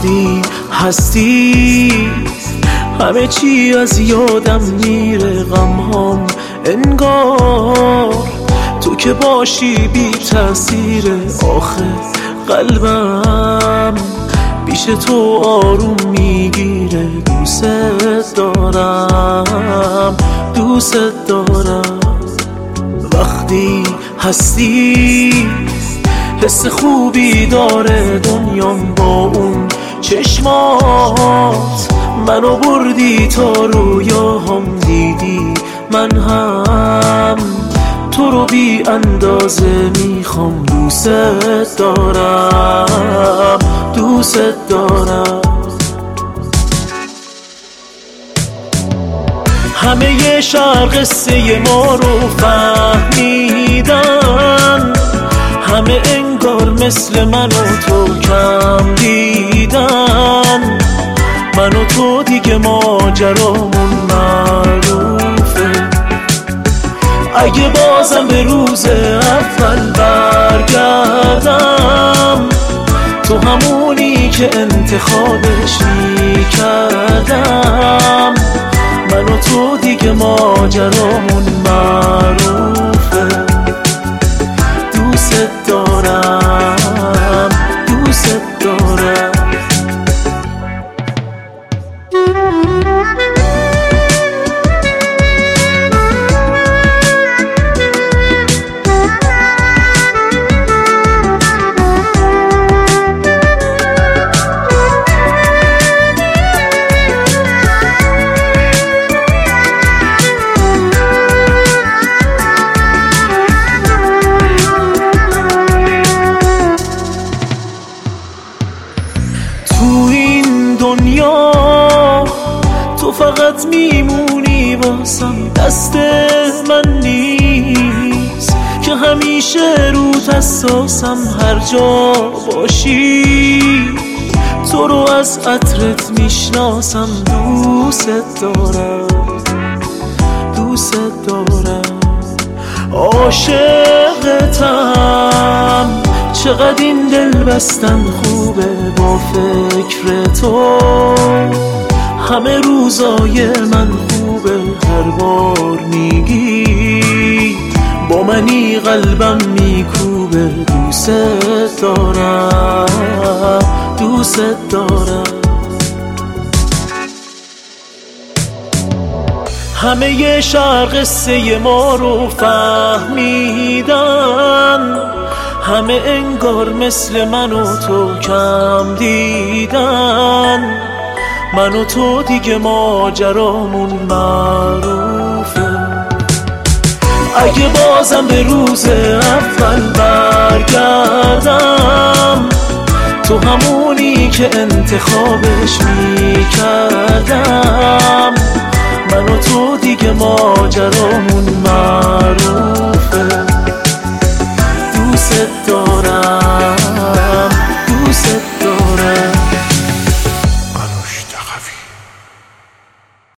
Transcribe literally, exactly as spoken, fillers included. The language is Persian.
وقتی هستی همه چی از یادم میره، غمهام انگار تو که باشی بی تأثیره. آخه قلبم پیش تو آروم میگیره. دوست دارم دوست دارم وقتی هستی، حس خوبی داره دنیام با اون چشمات. منو بردی تا رویاهم دیدی، من هم تو رو بی اندازه میخوام. دوست دارم دوست دارم. همه ی شهر قصه ما رو فهمیدن، همه انگار مثل من و تو کم دیدن. من و تو دیگه ماجرامون معروفه. اگه بازم به روز اول برگردم، تو همونی که انتخابش میکردم. من و تو دیگه ماجرامون معروفه. دوست دارم دوست دارم. تو این دنیا تو فقط میمونی واسم، دست من نیست که همیشه روت حساسم. هر جا باشی تو رو از عطرت میشناسم. دوست دارم دوست دارم عاشقتم. چقدر این دل بستن خوبه با فکر تو. همه روزای من خوبه، هر بار میگی با منی قلبم میکوبه. دوست دارم دوست دارم. همه ی شهر قصه ما رو فهمیدن، همه انگار مثل من و تو کم دیدن. من و تو دیگه ماجرامون معروفه. اگه بازم به روز اول برگردم، تو همونی که انتخابش میکردم. من و تو دیگه ماجرامون معروفه. دوست